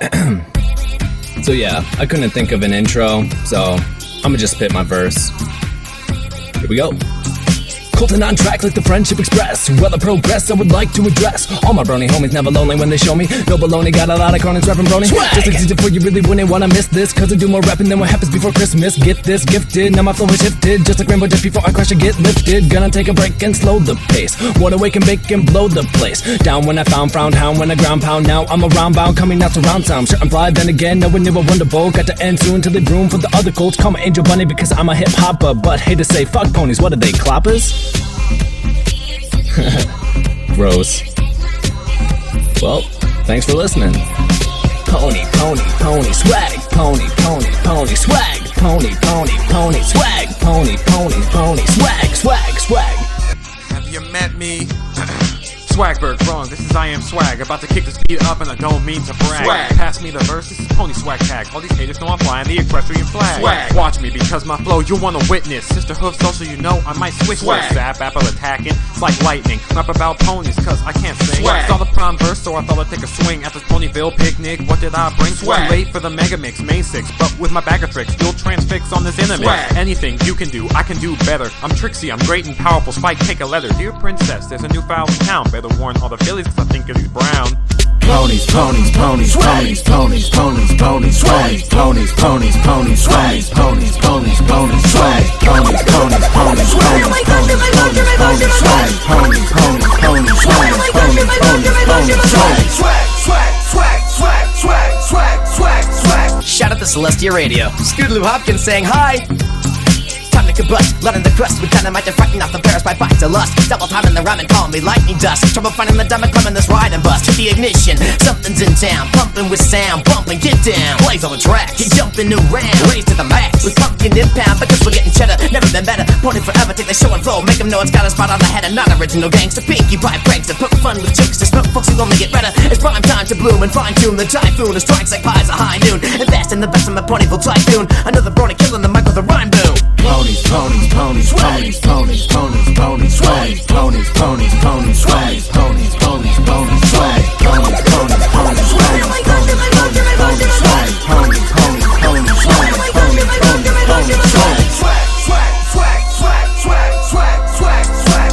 So yeah, I couldn't think of an intro, so I'ma just spit my verse. Here we go. Colton on track like the Friendship Express. Well, the progress I would like to address. All my brony homies never lonely when they show me. No baloney, got a lot of chronics rapping brony. Swag! Just like before you really wouldn't wanna miss this, cause I do more rapping than what happens before Christmas. Get this, gifted, now my flow is shifted. Just like Rainbow just before I crash and get lifted. Gonna take a break and slow the pace. Wanna wake and bake and blow the place. Down when I found, frown, hound when I ground pound. Now I'm around bound, coming out surround sound. Sure I'm fly, then again, no one knew a wonderful. Got to end soon till they broom for the other colts. Call me Angel Bunny because I'm a hip hopper. But hate to say, fuck ponies, what are they, cloppers? Gross. Well, thanks for listening. Pony, pony, pony, swag. Pony, pony, pony, swag. Pony, pony, pony, swag. Pony, pony, pony, swag, swag, swag. Have you met me? Swagberg, wrong, this is I Am Swag. About to kick this beat up and I don't mean to brag. Swag. Pass me the verse, this is Pony Swag Tag. All these haters know I'm flying the equestrian flag. Swag. Watch me because my flow you'll wanna witness. Sister Hoof social you know I might switch. Swag. Zap, apple attacking, it's like lightning. Rap about ponies cause I can't sing. Swag. Saw the prime verse so I thought I'd take a swing at this Ponyville picnic. What did I bring? Swag. Too late for the Mega Mix, main six. But with my bag of tricks, you'll transfix on this enemy. Swag. Anything you can do, I can do better. I'm tricksy, I'm great and powerful, Spike take a leather. Dear princess, there's a new foul in town. Better warn all the fillies cause I think he's brown. Ponies, ponies, ponies, ponies, ponies, ponies, ponies, swag. Ponies, ponies, ponies, swag. Ponies, ponies, ponies, swag. Ponies, ponies, ponies, swag. Ponies, ponies, ponies, swag. Ponies, ponies, ponies, swag. Ponies, ponies, ponies, swag. Swag, swag, swag, swag, swag, swag, swag, swag. Shout out to Celestia Radio. Scootaloo Hopkins saying hi. Time to combust, letting the crust with dynamite and frighten off the bears by bites of lust. Double time in the rhyme and call me lightning dust. Trouble finding the diamond, climbing this ride and bust. Hit the ignition, something's in town. Pumping with sound, bumping, get down. Blaze on the track, keep jumping around. Raise to the max, with pumpkin impound. Because we're getting cheddar, never been better. Pony forever, take the show and flow. Make them know it's got a spot on the head and not original gangster. Pinky pipe pranks and poke fun with chicks. To smoke folks who only get redder. It's prime time to bloom and fine tune the typhoon. It strikes like pies at high noon. Invest in the best of my Ponyville tycoon. Another brony killing the mic with a rhyme boom. Ponies, ponies, ponies, ponies, ponies, ponies, ponies, swag. Ponies, ponies, ponies, swag. Ponies, ponies, ponies, swag. Ponies, ponies, ponies, swag. Ponies, ponies, ponies, swag. Ponies, ponies, ponies, swag. Ponies, ponies, ponies, swag. Swag, swag, swag, swag, swag, swag, swag, swag.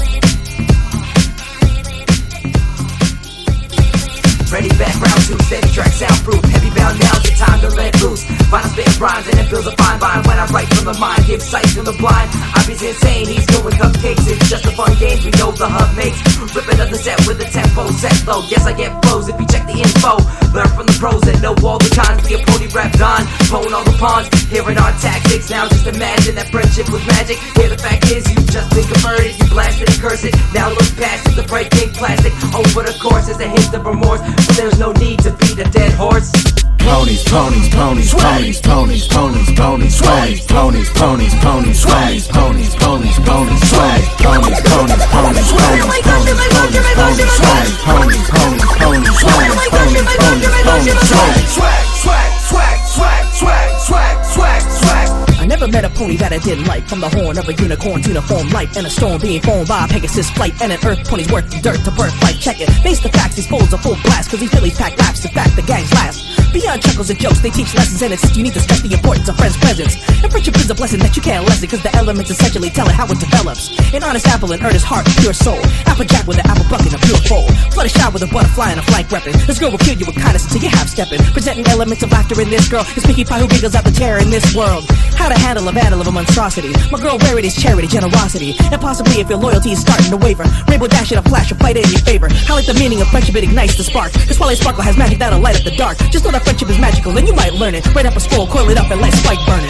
Ready, background two, steady track, soundproof. Heavy bound now, it's time to let loose. Vinyl spitting rhymes and it feels a fine line. When I write from the mind, give sight to the blind. Ivy's insane, he's doing cupcakes. It's just a fun game, we know the hub makes. Ripping up the set with the tempo set low. Yes, I get flows if you check the info. Learn from the pros that know all the times. Be a pony rap don, pwn all the pawns. Hearing our tactics, now just imagine that friendship was magic. Here the fact is, you just been converted. You blast it and curse it, now look past it. The breaking plastic, over the course is a hint of remorse. But there's no need to beat a dead horse. Ponies, ponies, ponies, ponies, ponies, ponies, ponies, swag. Ponies, ponies, ponies, swag. Ponies, ponies, ponies, swag. Ponies, ponies, ponies, swag. Ponies, ponies, ponies, swag. Ponies, ponies, ponies, swag. Ponies, ponies, ponies, swag. Swag, swag, swag, swag, swag, swag, swag, swag. I never met a pony that I didn't like. From the horn of a unicorn to uniform light, and a storm being formed by a Pegasus flight, and an earth pony's worth of dirt to birth life. Check it, face the facts, these fools are full blast, cause these fillies pack laps. In fact, the gang's last. Beyond chuckles and jokes, they teach lessons and insist you need to stress the importance of friends' presence. And friendship is a blessing that you can't lessen, cause the elements essentially tell it how it develops. An honest apple, an earnest heart, pure soul. Applejack with an apple bucket, a pure foal. Fluttershy with a butterfly and a flank reppin'. This girl will kill you with kindness until you half steppin'. Presenting elements of laughter in this girl. It's Pinkie Pie who giggles out the terror in this world. How to handle a vandal of a monstrosity. My girl rarity is charity, generosity. And possibly if your loyalty is starting to waver, Rainbow Dash in a flash will fight it in your favor. Highlight the meaning of friendship, it ignites the spark. Cause Twilight Sparkle has magic that'll light up the dark. Just know that friendship is magical and you might learn it. Write up a scroll, coil it up and let Spike burn it.